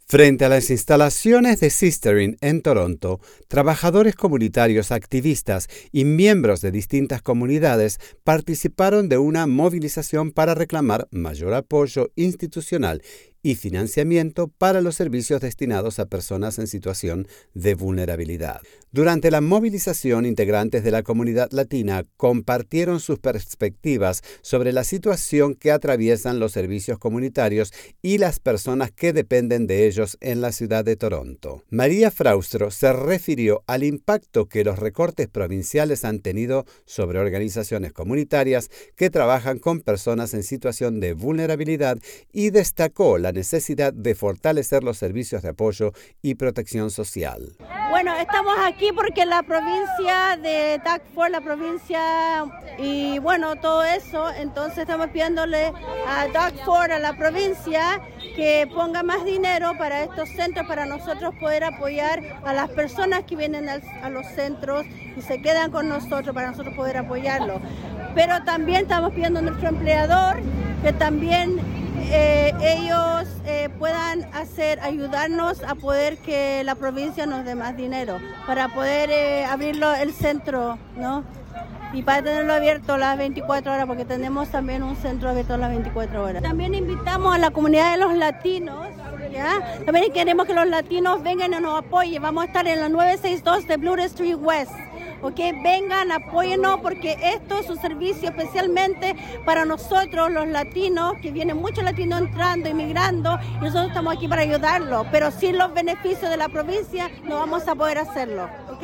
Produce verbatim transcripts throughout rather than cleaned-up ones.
Frente a las instalaciones de Sistering en Toronto, trabajadores comunitarios activistas y miembros de distintas comunidades participaron de una movilización para reclamar mayor apoyo institucional y financiamiento para los servicios destinados a personas en situación de vulnerabilidad. Durante la movilización, integrantes de la comunidad latina compartieron sus perspectivas sobre la situación que atraviesan los servicios comunitarios y las personas que dependen de ellos en la ciudad de Toronto. María Fraustro se refirió al impacto que los recortes provinciales han tenido sobre organizaciones comunitarias que trabajan con personas en situación de vulnerabilidad y destacó la necesidad de fortalecer los servicios de apoyo y protección social. Bueno, estamos aquí porque la provincia de Doug Ford, la provincia y bueno, todo eso, entonces estamos pidiéndole a Doug Ford, a la provincia, que ponga más dinero para estos centros, para nosotros poder apoyar a las personas que vienen al, a los centros y se quedan con nosotros, para nosotros poder apoyarlos. Pero también estamos pidiendo a nuestro empleador que también eh, ellos eh, puedan hacer, ayudarnos a poder que la provincia nos dé más dinero para poder eh, abrirlo el centro, ¿no? Y para tenerlo abierto las veinticuatro horas, porque tenemos también un centro abierto las veinticuatro horas. También invitamos a la comunidad de los latinos, ¿ya? También queremos que los latinos vengan y nos apoyen. Vamos a estar en la nueve sesenta y dos de Bloor Street West. ¿Ok? Vengan, apóyennos, porque esto es un servicio especialmente para nosotros los latinos, que vienen muchos latinos entrando, inmigrando, y nosotros estamos aquí para ayudarlos, pero sin los beneficios de la provincia no vamos a poder hacerlo. ¿Ok?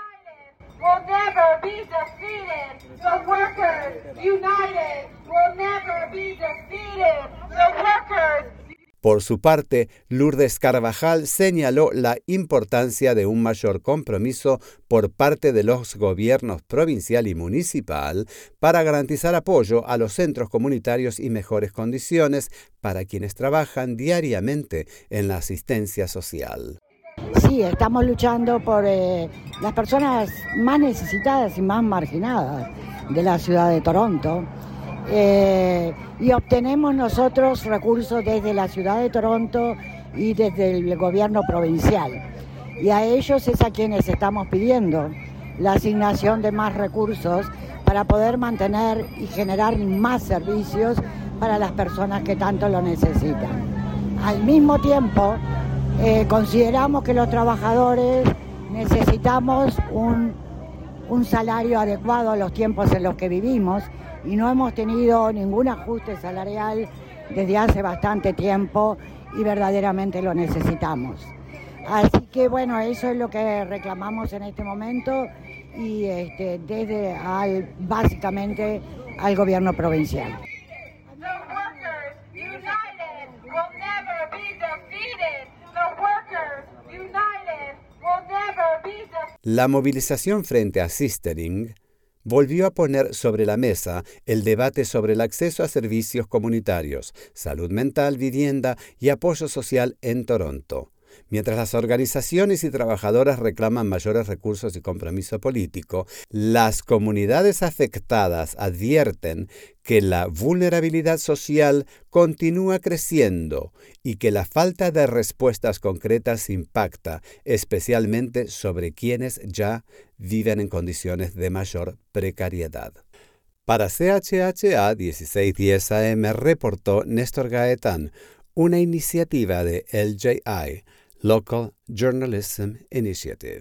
Will never be defeated. The workers united will never be defeated. The workers. Por su parte, Lourdes Carvajal señaló la importancia de un mayor compromiso por parte de los gobiernos provincial y municipal para garantizar apoyo a los centros comunitarios y mejores condiciones para quienes trabajan diariamente en la asistencia social. Sí, estamos luchando por eh, las personas más necesitadas y más marginadas de la ciudad de Toronto. Eh, y obtenemos nosotros recursos desde la ciudad de Toronto y desde el gobierno provincial. Y a ellos es a quienes estamos pidiendo la asignación de más recursos para poder mantener y generar más servicios para las personas que tanto lo necesitan. Al mismo tiempo, eh, consideramos que los trabajadores necesitamos un, un salario adecuado a los tiempos en los que vivimos, y no hemos tenido ningún ajuste salarial desde hace bastante tiempo y verdaderamente lo necesitamos. Así que bueno, eso es lo que reclamamos en este momento y este, desde al, básicamente al gobierno provincial. La movilización frente a Sistering volvió a poner sobre la mesa el debate sobre el acceso a servicios comunitarios, salud mental, vivienda y apoyo social en Toronto. Mientras las organizaciones y trabajadoras reclaman mayores recursos y compromiso político, las comunidades afectadas advierten que la vulnerabilidad social continúa creciendo y que la falta de respuestas concretas impacta especialmente sobre quienes ya viven en condiciones de mayor precariedad. Para C H H A dieciséis diez A M reportó Néstor Gaetán, una iniciativa de L J I, Local Journalism Initiative.